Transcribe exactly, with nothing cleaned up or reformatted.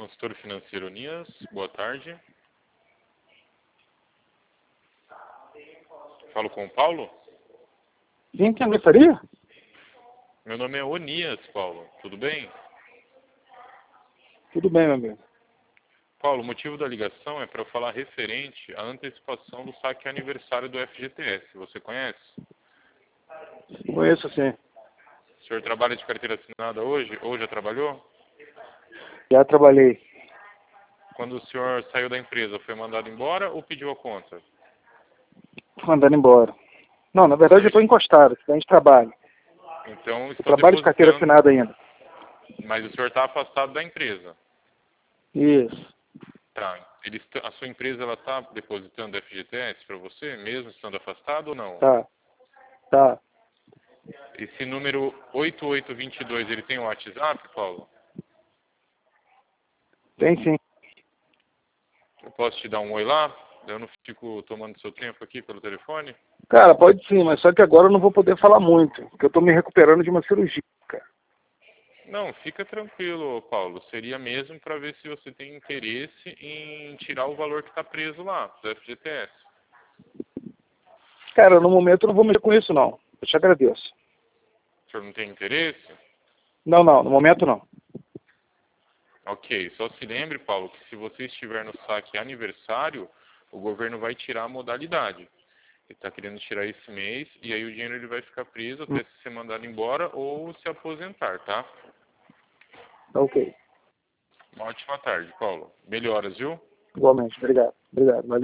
Consultor financeiro Nias, boa tarde. Falo com o Paulo? Sim, quem gostaria? Meu nome é Onias, Paulo. Tudo bem? Tudo bem, meu amigo. Paulo, o motivo da ligação é para eu falar referente à antecipação do saque aniversário do F G T S. Você conhece? Conheço, sim. O senhor trabalha de carteira assinada hoje? Ou já trabalhou? Já trabalhei. Quando o senhor saiu da empresa, foi mandado embora ou pediu a conta? Mandando embora. Não, na verdade eu estou encostado, a de trabalho. Então, Eu estão trabalho de carteira depositando... assinada ainda. Mas o senhor está afastado da empresa. Isso. Tá. Eles t- a sua empresa ela está depositando F G T S para você, mesmo estando afastado ou não? Tá. Tá. Esse número oito oito dois dois, ele tem um WhatsApp, Paulo? Tem sim. Eu posso te dar um oi lá? Eu não fico tomando seu tempo aqui pelo telefone? Cara, pode sim, mas só que agora eu não vou poder falar muito, porque eu estou me recuperando de uma cirurgia, cara. Não, fica tranquilo, Paulo. Seria mesmo para ver se você tem interesse em tirar o valor que está preso lá, do F G T S. Cara, no momento eu não vou mexer com isso, não. Eu te agradeço. O senhor não tem interesse? Não, não, no momento não. Ok, só se lembre, Paulo, que se você estiver no saque aniversário, o governo vai tirar a modalidade. Ele está querendo tirar esse mês e aí o dinheiro ele vai ficar preso até se ser mandado embora ou se aposentar, tá? Tá ok. Uma ótima tarde, Paulo. Melhoras, viu? Igualmente. Obrigado. Obrigado. Valeu.